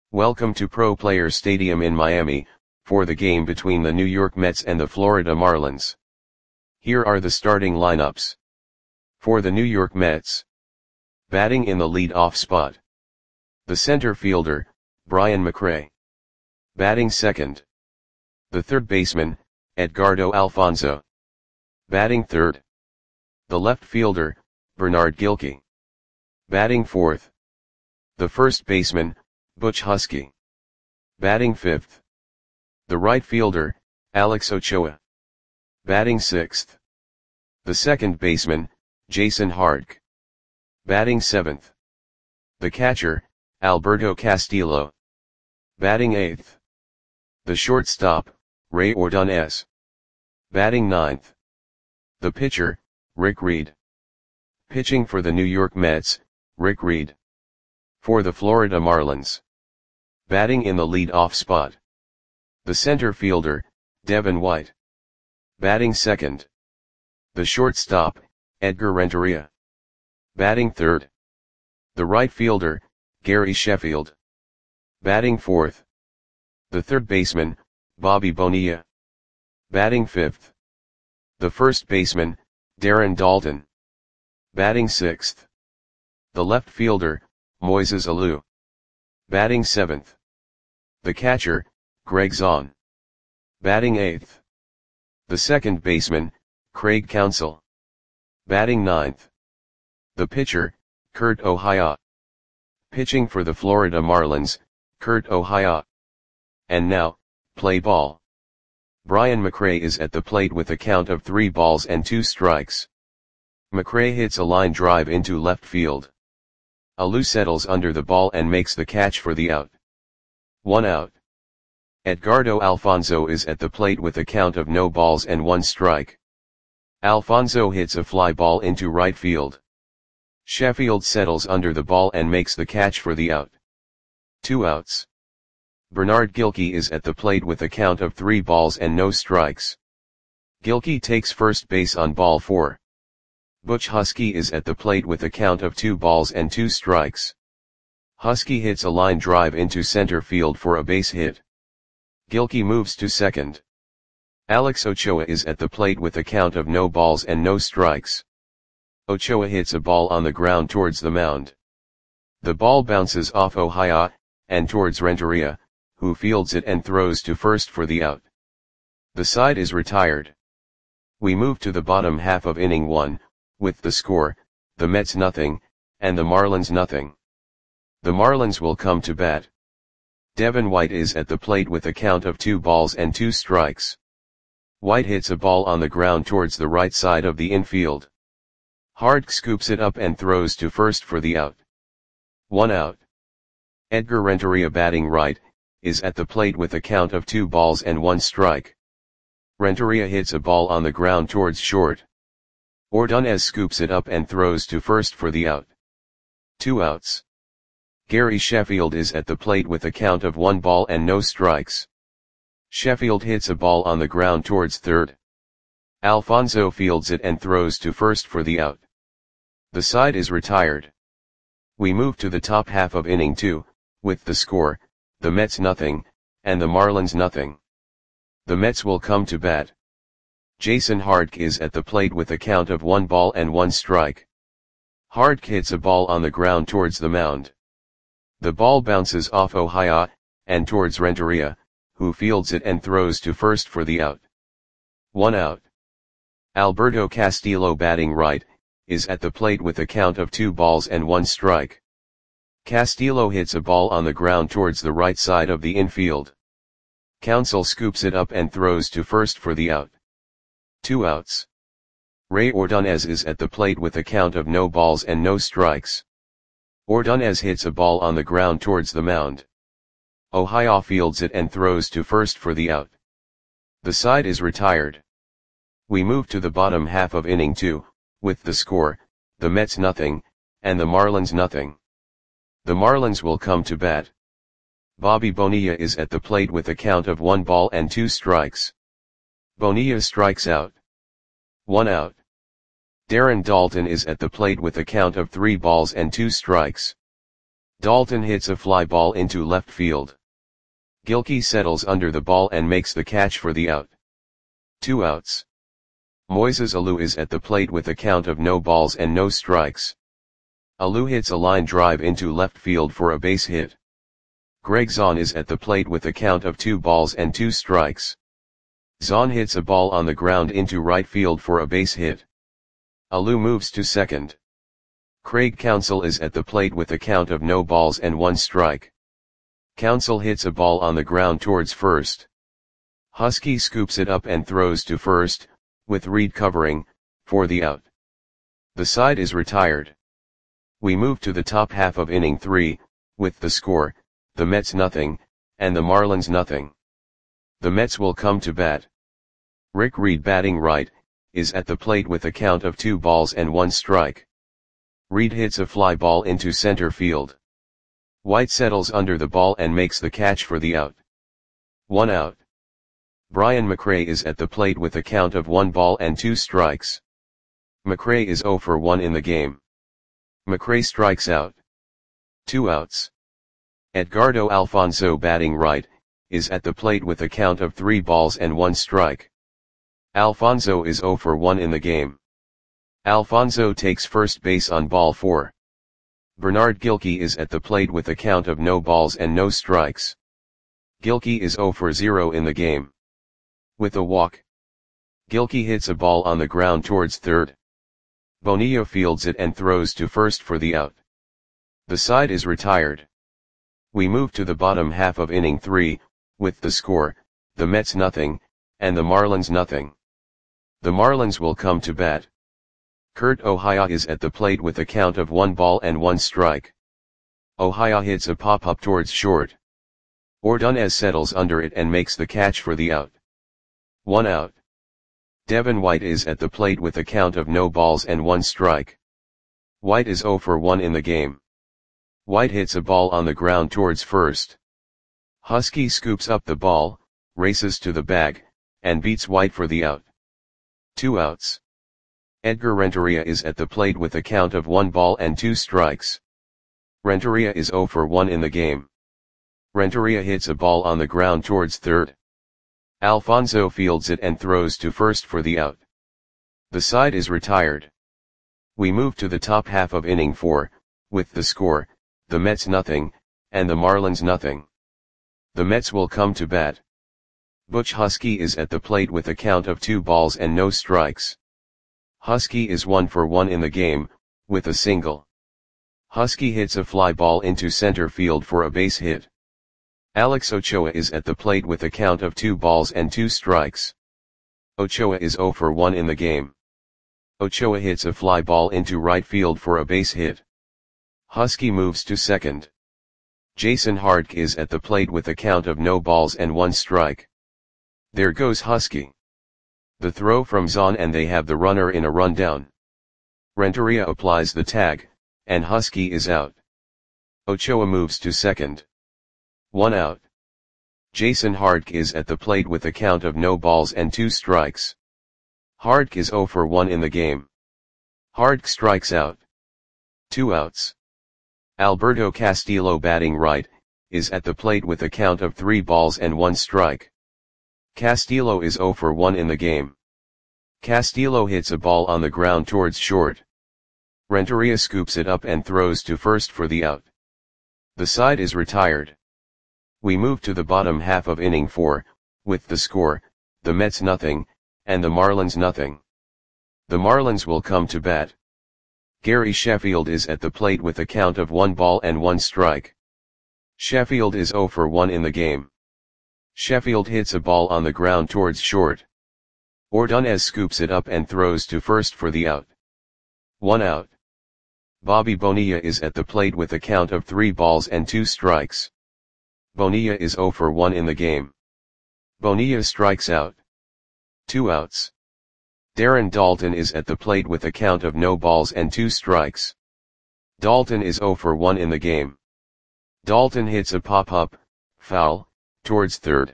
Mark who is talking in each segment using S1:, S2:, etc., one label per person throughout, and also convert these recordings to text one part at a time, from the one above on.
S1: Welcome to Pro Players Stadium in Miami, for the game between the New York Mets and the Florida Marlins. Here are the starting lineups. For the New York Mets. Batting in the lead-off spot. The center fielder, Brian McRae. Batting second. The third baseman, Edgardo Alfonzo. Batting third. The left fielder, Bernard Gilkey. Batting fourth. The first baseman, Butch Huskey. Batting fifth. The right fielder, Alex Ochoa. Batting sixth. The second baseman, Jason Hardke. Batting seventh. The catcher, Alberto Castillo. Batting eighth. The shortstop, Ray Ordonez. Batting ninth. The pitcher, Rick Reed. Pitching for the New York Mets, Rick Reed. For the Florida Marlins. Batting in the lead-off spot. The center fielder, Devin White. Batting second. The shortstop, Edgar Renteria. Batting third. The right fielder, Gary Sheffield. Batting fourth. The third baseman, Bobby Bonilla. Batting fifth. The first baseman, Darren Daulton. Batting sixth. The left fielder, Moises Alou. Batting seventh. The catcher, Greg Zahn. Batting eighth. The second baseman, Craig Counsell. Batting ninth. The pitcher, Kurt O'Haya. Pitching for the Florida Marlins, Kurt O'Haya. And now, play ball. Brian McRae is at the plate with a count of 3 balls and 2 strikes. McRae hits a line drive into left field. Alou settles under the ball and makes the catch for the out. 1 out. Edgardo Alfonzo is at the plate with a count of no balls and 1 strike. Alfonzo hits a fly ball into right field. Sheffield settles under the ball and makes the catch for the out. 2 outs. Bernard Gilkey is at the plate with a count of 3 balls and no strikes. Gilkey takes first base on ball 4. Butch Huskey is at the plate with a count of 2 balls and 2 strikes. Huskey hits a line drive into center field for a base hit. Gilkey moves to second. Alex Ochoa is at the plate with a count of no balls and no strikes. Ochoa hits a ball on the ground towards the mound. The ball bounces off O'Haya, and towards Renteria, who fields it and throws to first for the out. The side is retired. We move to the bottom half of inning 1, with the score, the Mets nothing, and the Marlins nothing. The Marlins will come to bat. Devin White is at the plate with a count of 2 balls and 2 strikes. White hits a ball on the ground towards the right side of the infield. Hardke scoops it up and throws to first for the out. 1 out. Edgar Renteria, batting right, is at the plate with a count of 2 balls and 1 strike. Renteria hits a ball on the ground towards short. Ordonez scoops it up and throws to first for the out. 2 outs. Gary Sheffield is at the plate with a count of 1 ball and no strikes. Sheffield hits a ball on the ground towards third. Alfonzo fields it and throws to first for the out. The side is retired. We move to the top half of inning 2, with the score, the Mets nothing, and the Marlins nothing. The Mets will come to bat. Jason Hardke is at the plate with a count of 1 ball and 1 strike. Hardke hits a ball on the ground towards the mound. The ball bounces off O'Haya, and towards Renteria, who fields it and throws to first for the out. 1 out. Alberto Castillo, batting right, is at the plate with a count of 2 balls and 1 strike. Castillo hits a ball on the ground towards the right side of the infield. Counsell scoops it up and throws to first for the out. 2 outs. Ray Ordonez is at the plate with a count of no balls and no strikes. Ordonez hits a ball on the ground towards the mound. O'Haya fields it and throws to first for the out. The side is retired. We move to the bottom half of inning 2, with the score, the Mets nothing, and the Marlins nothing. The Marlins will come to bat. Bobby Bonilla is at the plate with a count of 1 ball and 2 strikes. Bonilla strikes out. 1 out. Darren Daulton is at the plate with a count of 3 balls and 2 strikes. Dalton hits a fly ball into left field. Gilkey settles under the ball and makes the catch for the out. 2 outs. Moises Alou is at the plate with a count of no balls and no strikes. Alou hits a line drive into left field for a base hit. Greg Zahn is at the plate with a count of 2 balls and 2 strikes. Zahn hits a ball on the ground into right field for a base hit. Alou moves to second. Craig Counsell is at the plate with a count of no balls and 1 strike. Counsell hits a ball on the ground towards first. Husky scoops it up and throws to first, with Reed covering, for the out. The side is retired. We move to the top half of inning 3, with the score, the Mets nothing, and the Marlins nothing. The Mets will come to bat. Rick Reed, batting right, is at the plate with a count of 2 balls and 1 strike. Reed hits a fly ball into center field. White settles under the ball and makes the catch for the out. 1 out. Brian McRae is at the plate with a count of 1 ball and 2 strikes. McRae is 0 for 1 in the game. McRae strikes out. 2 outs. Edgardo Alfonso, batting right, is at the plate with a count of 3 balls and 1 strike. Alfonso is 0 for 1 in the game. Alfonso takes first base on ball 4. Bernard Gilkey is at the plate with a count of no balls and no strikes. Gilkey is 0 for 0 in the game. With a walk, Gilkey hits a ball on the ground towards third. Bonilla fields it and throws to first for the out. The side is retired. We move to the bottom half of inning 3, with the score, the Mets nothing, and the Marlins nothing. The Marlins will come to bat. Kurt Ohia is at the plate with a count of 1 ball and 1 strike. Ohia hits a pop-up towards short. Ordonez settles under it and makes the catch for the out. 1 out. Devin White is at the plate with a count of no balls and 1 strike. White is 0 for 1 in the game. White hits a ball on the ground towards first. Husky scoops up the ball, races to the bag, and beats White for the out. 2 outs. Edgar Renteria is at the plate with a count of 1 ball and 2 strikes. Renteria is 0 for 1 in the game. Renteria hits a ball on the ground towards third. Alfonso fields it and throws to first for the out. The side is retired. We move to the top half of inning 4, with the score, the Mets nothing, and the Marlins nothing. The Mets will come to bat. Butch Husky is at the plate with a count of 2 balls and no strikes. Husky is 1 for 1 in the game, with a single. Husky hits a fly ball into center field for a base hit. Alex Ochoa is at the plate with a count of 2 balls and 2 strikes. Ochoa is 0 for 1 in the game. Ochoa hits a fly ball into right field for a base hit. Husky moves to second. Jason Hardke is at the plate with a count of no balls and 1 strike. There goes Husky. The throw from Zahn and they have the runner in a rundown. Renteria applies the tag, and Husky is out. Ochoa moves to second. 1 out. Jason Hardke is at the plate with a count of no balls and 2 strikes. Hardke is 0 for 1 in the game. Hardke strikes out. 2 outs. Alberto Castillo, batting right, is at the plate with a count of 3 balls and 1 strike. Castillo is 0 for 1 in the game. Castillo hits a ball on the ground towards short. Renteria scoops it up and throws to first for the out. The side is retired. We move to the bottom half of inning 4, with the score, the Mets nothing, and the Marlins nothing. The Marlins will come to bat. Gary Sheffield is at the plate with a count of 1 ball and 1 strike. Sheffield is 0 for 1 in the game. Sheffield hits a ball on the ground towards short. Ordonez scoops it up and throws to first for the out. 1 out. Bobby Bonilla is at the plate with a count of 3 balls and 2 strikes. Bonilla is 0 for 1 in the game. Bonilla strikes out. 2 outs. Darren Daulton is at the plate with a count of no balls and 2 strikes. Daulton is 0 for 1 in the game. Daulton hits a pop-up, foul, towards third.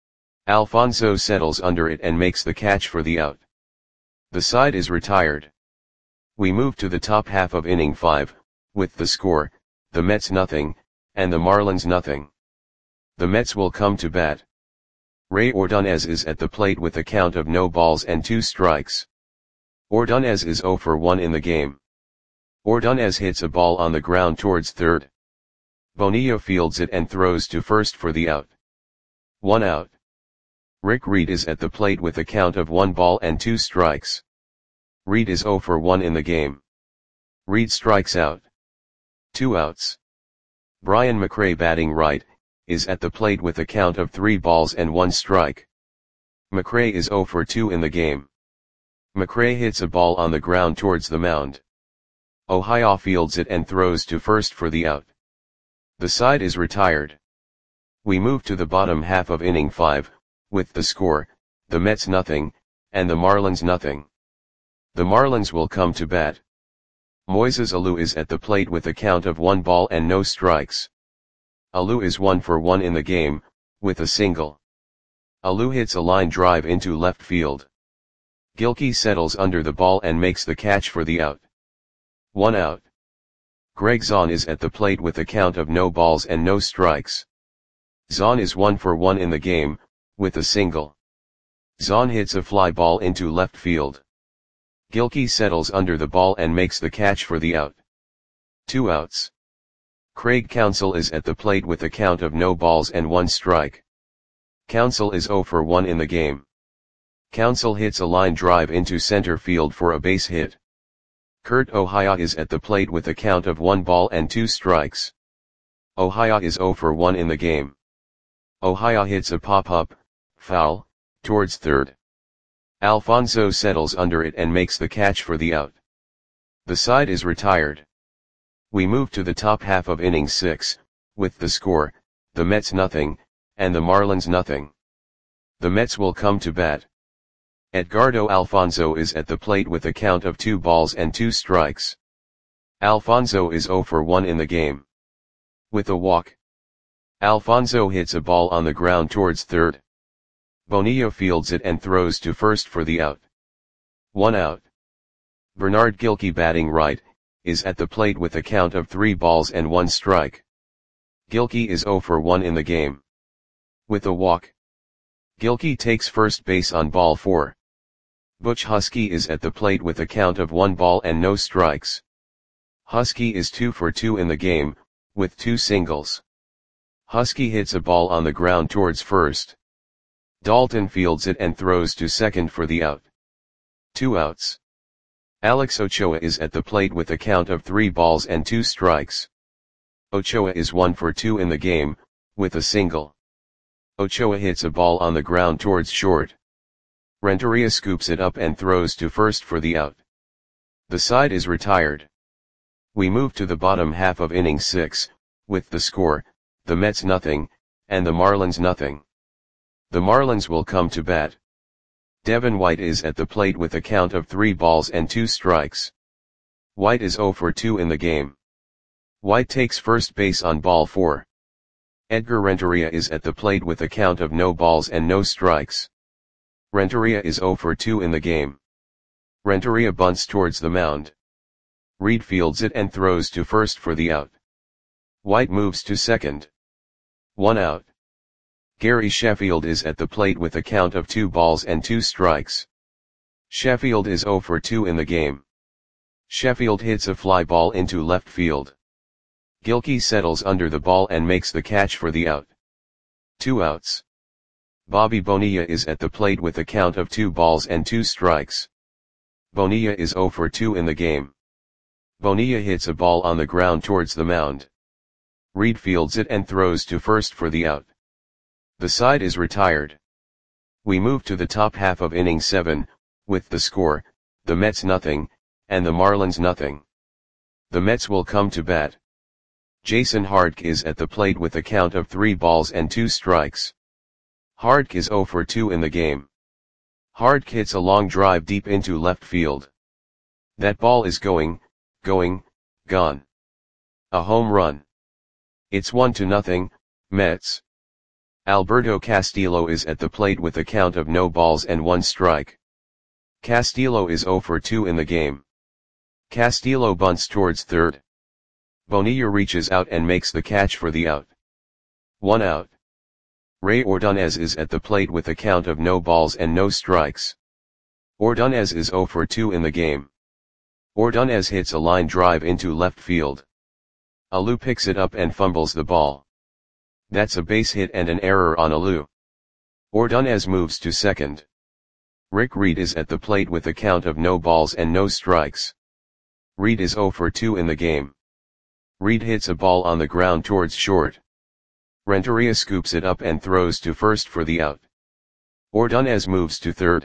S1: Alfonso settles under it and makes the catch for the out. The side is retired. We move to the top half of inning 5, with the score, the Mets nothing, and the Marlins nothing. The Mets will come to bat. Ray Ordonez is at the plate with a count of no balls and 2 strikes. Ordonez is 0 for 1 in the game. Ordonez hits a ball on the ground towards third. Bonilla fields it and throws to first for the out. 1 out. Rick Reed is at the plate with a count of 1 ball and 2 strikes. Reed is 0 for 1 in the game. Reed strikes out. 2 outs. Brian McRae, batting right, is at the plate with a count of 3 balls and 1 strike. McRae is 0 for 2 in the game. McRae hits a ball on the ground towards the mound. Ohio fields it and throws to first for the out. The side is retired. We move to the bottom half of inning 5, with the score, the Mets nothing, and the Marlins nothing. The Marlins will come to bat. Moises Alou is at the plate with a count of 1 ball and no strikes. Alou is 1 for 1 in the game, with a single. Alou hits a line drive into left field. Gilkey settles under the ball and makes the catch for the out. 1 out. Greg Zahn is at the plate with a count of no balls and no strikes. Zahn is 1 for 1 in the game, with a single. Zahn hits a fly ball into left field. Gilkey settles under the ball and makes the catch for the out. 2 outs. Craig Counsell is at the plate with a count of no balls and 1 strike. Counsell is 0 for 1 in the game. Counsell hits a line drive into center field for a base hit. Kurt Ohio is at the plate with a count of 1 ball and 2 strikes. Ohio is 0 for 1 in the game. Ohio hits a pop-up, foul, towards third. Alfonso settles under it and makes the catch for the out. The side is retired. We move to the top half of inning 6, with the score, the Mets nothing, and the Marlins nothing. The Mets will come to bat. Edgardo Alfonso is at the plate with a count of 2 balls and 2 strikes. Alfonso is 0 for 1 in the game. With a walk. Alfonso hits a ball on the ground towards third. Bonilla fields it and throws to first for the out. 1 out. Bernard Gilkey, batting right, is at the plate with a count of 3 balls and 1 strike. Gilkey is 0 for 1 in the game. With a walk. Gilkey takes first base on ball 4. Butch Husky is at the plate with a count of 1 ball and no strikes. Husky is 2 for 2 in the game, with 2 singles. Husky hits a ball on the ground towards first. Dalton fields it and throws to second for the out. 2 outs. Alex Ochoa is at the plate with a count of 3 balls and 2 strikes. Ochoa is 1 for 2 in the game, with a single. Ochoa hits a ball on the ground towards short. Renteria scoops it up and throws to first for the out. The side is retired. We move to the bottom half of inning 6, with the score, the Mets nothing, and the Marlins nothing. The Marlins will come to bat. Devin White is at the plate with a count of 3 balls and 2 strikes. White is 0 for 2 in the game. White takes first base on ball 4. Edgar Renteria is at the plate with a count of no balls and no strikes. Renteria is 0 for 2 in the game. Renteria bunts towards the mound. Reed fields it and throws to first for the out. White moves to second. 1 out. Gary Sheffield is at the plate with a count of 2 balls and 2 strikes. Sheffield is 0 for 2 in the game. Sheffield hits a fly ball into left field. Gilkey settles under the ball and makes the catch for the out. 2 outs. Bobby Bonilla is at the plate with a count of 2 balls and 2 strikes. Bonilla is 0 for 2 in the game. Bonilla hits a ball on the ground towards the mound. Reed fields it and throws to first for the out. The side is retired. We move to the top half of inning 7, with the score, the Mets nothing, and the Marlins nothing. The Mets will come to bat. Jason Hardke is at the plate with a count of 3 balls and 2 strikes. Hardke is 0 for 2 in the game. Hardke hits a long drive deep into left field. That ball is gone. A home run. It's 1-0, Mets. Alberto Castillo is at the plate with a count of no balls and 1 strike. Castillo is 0 for 2 in the game. Castillo bunts towards third. Bonilla reaches out and makes the catch for the out. 1 out. Ray Ordonez is at the plate with a count of no balls and no strikes. Ordonez is 0 for 2 in the game. Ordonez hits a line drive into left field. Alou picks it up and fumbles the ball. That's a base hit and an error on Alou. Ordonez moves to second. Rick Reed is at the plate with a count of no balls and no strikes. Reed is 0 for 2 in the game. Reed hits a ball on the ground towards short. Renteria scoops it up and throws to first for the out. Ordonez moves to third.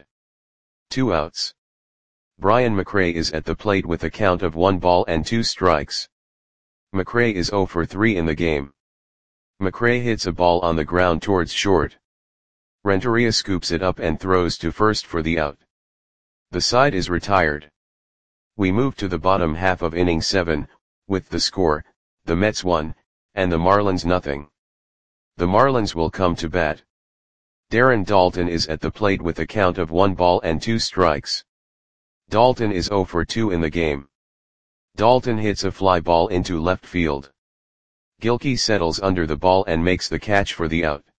S1: 2 outs. Brian McRae is at the plate with a count of 1 ball and 2 strikes. McRae is 0 for 3 in the game. McRae hits a ball on the ground towards short. Renteria scoops it up and throws to first for the out. The side is retired. We move to the bottom half of inning 7, with the score, the Mets 1, and the Marlins nothing. The Marlins will come to bat. Darren Daulton is at the plate with a count of 1 ball and 2 strikes. Daulton is 0 for 2 in the game. Daulton hits a fly ball into left field. Gilkey settles under the ball and makes the catch for the out.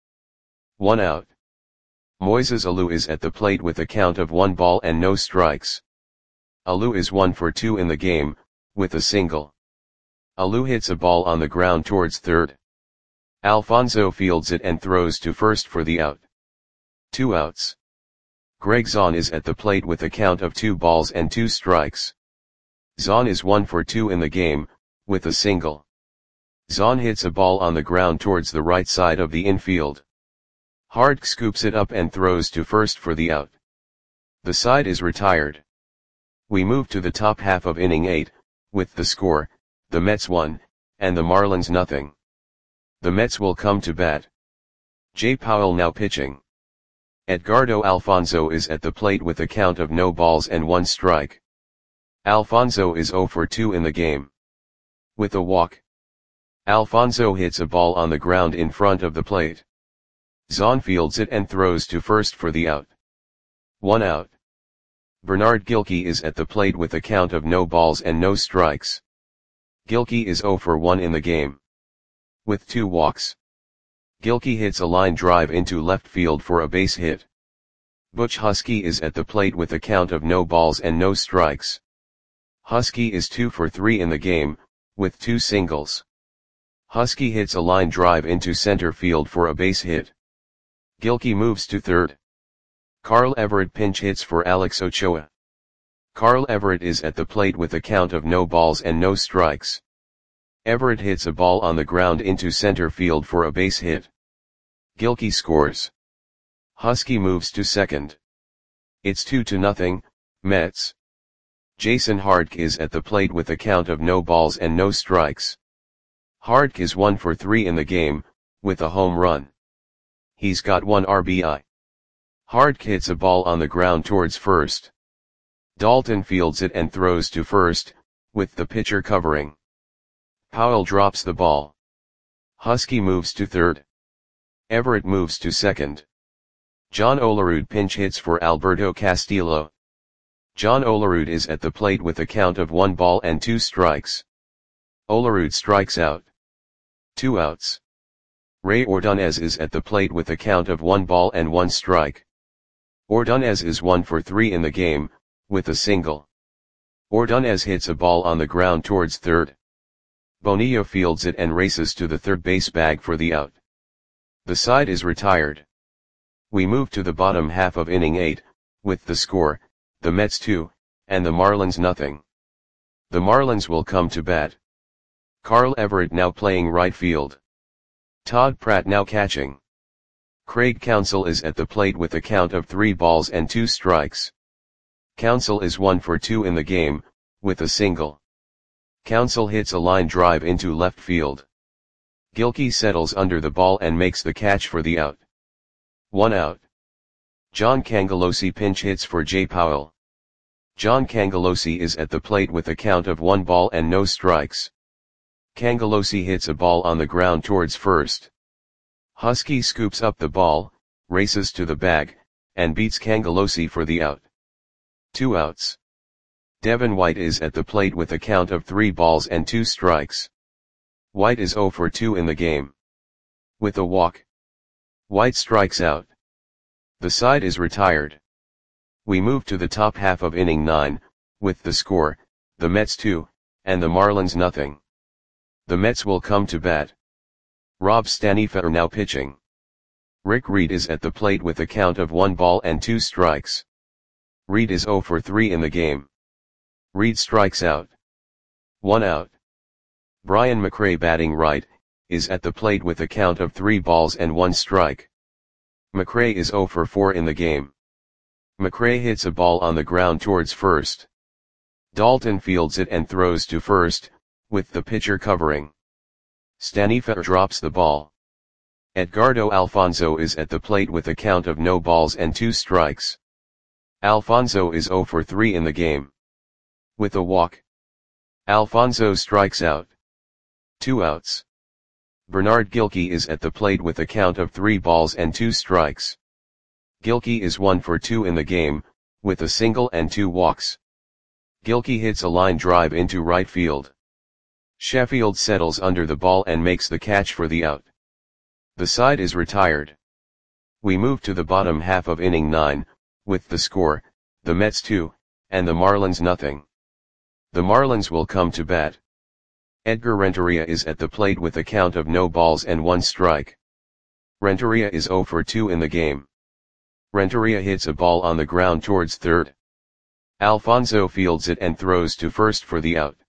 S1: 1 out. Moises Alou is at the plate with a count of 1 ball and no strikes. Alou is 1 for 2 in the game, with a single. Alou hits a ball on the ground towards third. Alfonso fields it and throws to first for the out. 2 outs. Greg Zahn is at the plate with a count of 2 balls and 2 strikes. Zahn is 1 for 2 in the game, with a single. Zahn hits a ball on the ground towards the right side of the infield. Hardk scoops it up and throws to first for the out. The side is retired. We move to the top half of inning 8, with the score, the Mets 1, and the Marlins nothing. The Mets will come to bat. Jay Powell now pitching. Edgardo Alfonso is at the plate with a count of no balls and 1 strike. Alfonso is 0 for 2 in the game. With a walk. Alfonso hits a ball on the ground in front of the plate. Zahn fields it and throws to first for the out. 1 out. Bernard Gilkey is at the plate with a count of no balls and no strikes. Gilkey is 0 for 1 in the game. With 2 walks. Gilkey hits a line drive into left field for a base hit. Butch Husky is at the plate with a count of no balls and no strikes. Husky is 2 for 3 in the game, with 2 singles. Husky hits a line drive into center field for a base hit. Gilkey moves to third. Carl Everett pinch hits for Alex Ochoa. Carl Everett is at the plate with a count of no balls and no strikes. Everett hits a ball on the ground into center field for a base hit. Gilkey scores. Husky moves to second. It's 2-0, Mets. Jason Hardk is at the plate with a count of no balls and no strikes. Hardk is 1 for 3 in the game, with a home run. He's got 1 RBI. Hardk hits a ball on the ground towards first. Daulton fields it and throws to first, with the pitcher covering. Powell drops the ball. Husky moves to third. Everett moves to second. John Olerud pinch hits for Alberto Castillo. John Olerud is at the plate with a count of 1 ball and 2 strikes. Olerud strikes out. 2 outs. Ray Ordonez is at the plate with a count of 1 ball and 1 strike. Ordonez is 1 for 3 in the game, with a single. Ordonez hits a ball on the ground towards third. Bonilla fields it and races to the third base bag for the out. The side is retired. We move to the bottom half of inning 8, with the score, the Mets 2, and the Marlins nothing. The Marlins will come to bat. Carl Everett now playing right field. Todd Pratt now catching. Craig Counsell is at the plate with a count of 3 balls and 2 strikes. Counsell is 1 for 2 in the game, with a single. Counsell hits a line drive into left field. Gilkey settles under the ball and makes the catch for the out. 1 out. John Cangelosi pinch hits for Jay Powell. John Cangelosi is at the plate with a count of 1 ball and no strikes. Cangelosi hits a ball on the ground towards first. Husky scoops up the ball, races to the bag, and beats Cangelosi for the out. 2 outs. Devin White is at the plate with a count of 3 balls and 2 strikes. White is 0 for 2 in the game. With a walk, White strikes out. The side is retired. We move to the top half of inning 9, with the score, the Mets 2, and the Marlins nothing. The Mets will come to bat. Rob Stanifer now pitching. Rick Reed is at the plate with a count of 1 ball and 2 strikes. Reed is 0 for 3 in the game. Reed strikes out. 1 out. Brian McRae batting right, is at the plate with a count of 3 balls and 1 strike. McRae is 0 for 4 in the game. McRae hits a ball on the ground towards first. Dalton fields it and throws to first, with the pitcher covering. Stanifer drops the ball. Edgardo Alfonzo is at the plate with a count of no balls and 2 strikes. Alfonzo is 0 for 3 in the game. With a walk, Alfonzo strikes out. 2 outs. Bernard Gilkey is at the plate with a count of 3 balls and 2 strikes. Gilkey is 1 for 2 in the game, with a single and 2 walks. Gilkey hits a line drive into right field. Sheffield settles under the ball and makes the catch for the out. The side is retired. We move to the bottom half of inning 9, with the score, the Mets 2, and the Marlins nothing. The Marlins will come to bat. Edgar Renteria is at the plate with a count of no balls and 1 strike. Renteria is 0 for 2 in the game. Renteria hits a ball on the ground towards third. Alfonzo fields it and throws to first for the out.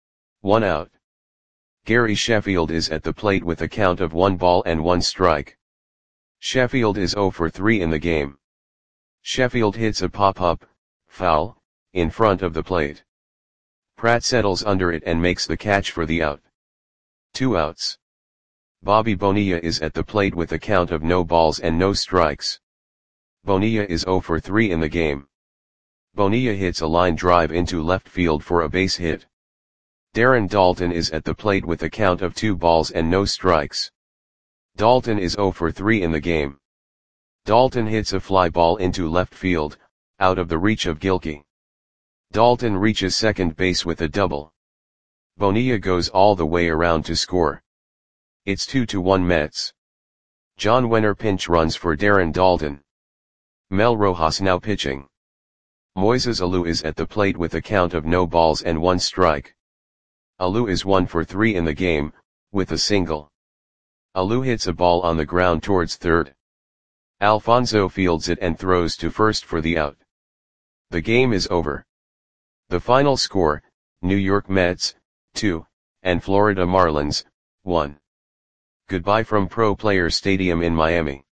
S1: 1 out. Gary Sheffield is at the plate with a count of 1 ball and 1 strike. Sheffield is 0 for 3 in the game. Sheffield hits a pop-up, foul, in front of the plate. Pratt settles under it and makes the catch for the out. 2 outs. Bobby Bonilla is at the plate with a count of no balls and no strikes. Bonilla is 0 for 3 in the game. Bonilla hits a line drive into left field for a base hit. Darren Daulton is at the plate with a count of 2 balls and no strikes. Daulton is 0 for 3 in the game. Daulton hits a fly ball into left field, out of the reach of Gilkey. Daulton reaches second base with a double. Bonilla goes all the way around to score. It's 2-1 Mets. John Wenner pinch runs for Darren Daulton. Mel Rojas now pitching. Moises Alou is at the plate with a count of no balls and 1 strike. Alou is 1 for 3 in the game, with a single. Alou hits a ball on the ground towards third. Alfonzo fields it and throws to first for the out. The game is over. The final score, New York Mets, 2, and Florida Marlins, 1. Goodbye from Pro Players Stadium in Miami.